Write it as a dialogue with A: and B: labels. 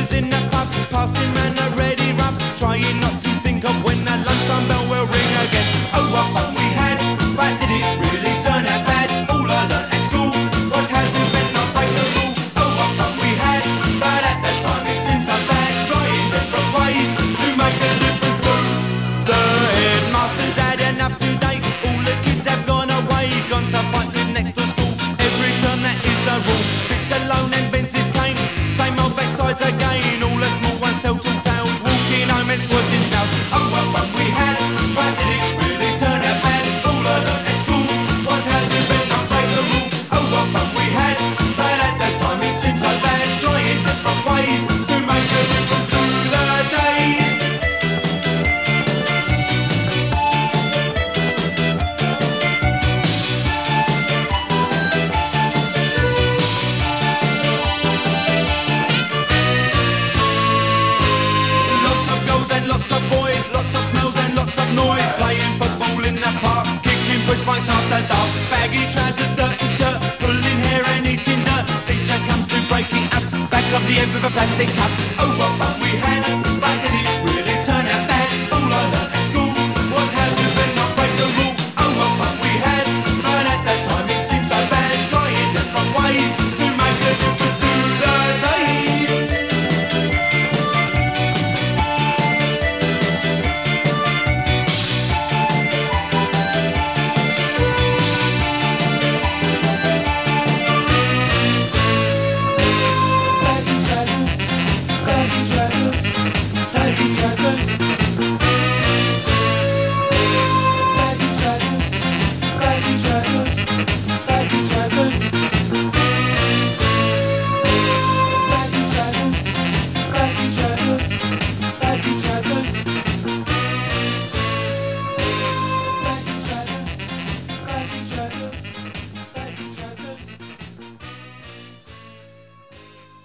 A: youngsters in the pub, passing round a ready rub, trying not to think of when that lunchtime bell will ring again. Oh, what fun we had, but did it really turn out bad? All I learnt at school was how to bend, not break the rule. Oh, what fun we had, but at that time it seemed so bad, trying different ways to make a difference too. The headmaster's had enough today, all the kids have gone away, gone to fight with next to school. Every turn that is the rule, sits alone and bends his cane, same old backsides again, all the small ones tell two tales, walking home and squashing snails. Oh, what fun we had, but did it really turn out bad? All I learnt at school was how to bend, not break the rule. Oh, what fun we had, but at that time it seemed so bad, trying different ways to make a difference through the days. Lots of girls and lots of boys, lots of smells and lots of noise, playing football in the park, kicking push bikes after dark, baggy trousers, dirty shirt, pulling hair and eating dirt. Teacher comes to break it up, back of the head with a plastic cup. Oh, what fun we had, but did it really turn out bad? All I learnt at school was how to bend, not break the rule. Oh, what fun we had, but at that time it seemed so bad, trying different ways to make a difference through the days. Baggy trousers, baggy trousers, baggy trousers.